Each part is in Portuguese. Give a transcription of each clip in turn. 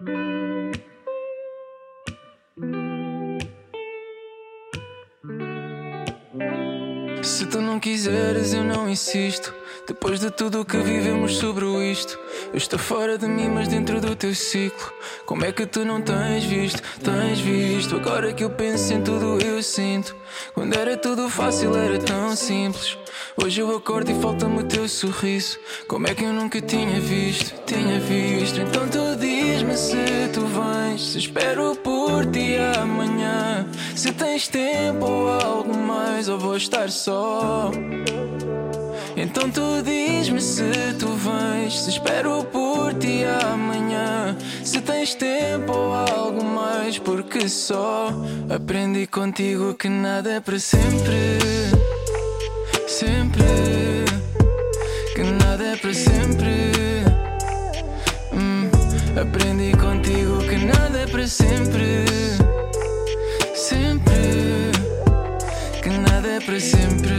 Se tu não quiseres, eu não insisto. Depois de tudo o que vivemos sobre isto, eu estou fora de mim, mas dentro do teu ciclo. Como é que tu não tens visto? Tens visto. Agora que eu penso em tudo, eu sinto. Quando era tudo fácil, era tão simples. Hoje eu acordo e falta-me o teu sorriso. Como é que eu nunca tinha visto? Tinha visto. Então tu diz-me se tu vens, se espero por ti amanhã, se tens tempo ou algo mais, ou vou estar só. Então tu diz-me se tu vens, se espero por ti amanhã, se tens tempo ou algo mais, porque só aprendi contigo que nada é para sempre. Sempre, que nada é para sempre. Aprendi contigo que nada é para sempre. Sempre, que nada é para sempre.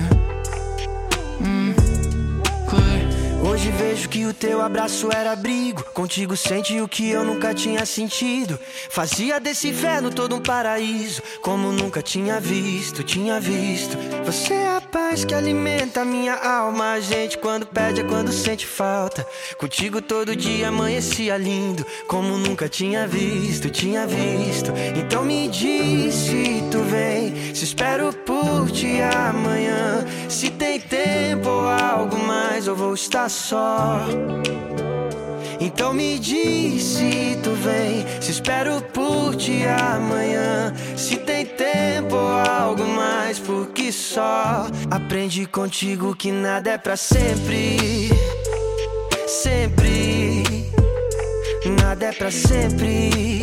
Hoje vejo que o teu abraço era abrigo. Contigo senti o que eu nunca tinha sentido. Fazia desse inferno todo um paraíso, como nunca tinha visto, tinha visto. Você é a paz que alimenta a minha alma. A gente quando pede é quando sente falta. Contigo todo dia amanhecia lindo, como nunca tinha visto, tinha visto. Então me diz se tu vem, se espero por ti amanhã, se tem tempo ou algo mais, ou vou estar só. Então me diz se tu vem, se espero por ti amanhã, se tem tempo ou algo mais, porque só aprendi contigo que nada é pra sempre. Sempre, nada é pra sempre.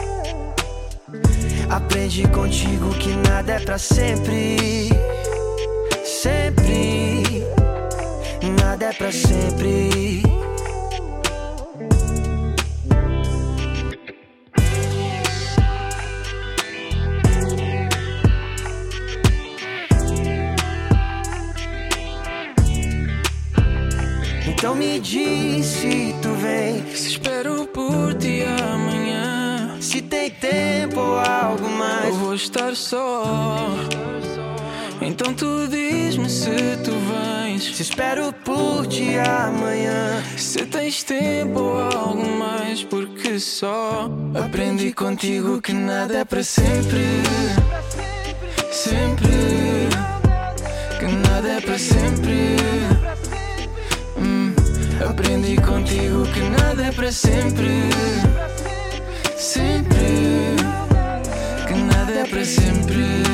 Aprendi contigo que nada é pra sempre. Sempre, nada é pra sempre. Então me diz se tu vem, se espero por ti amanhã, se tem tempo ou algo mais, ou vou estar só. Então tu diz-me se tu vens, se espero por ti amanhã, se tens tempo ou algo mais, porque só aprendi contigo que nada é para sempre. Sempre, que nada é para sempre. Aprendi contigo que nada é para sempre. Sempre, que nada é para sempre.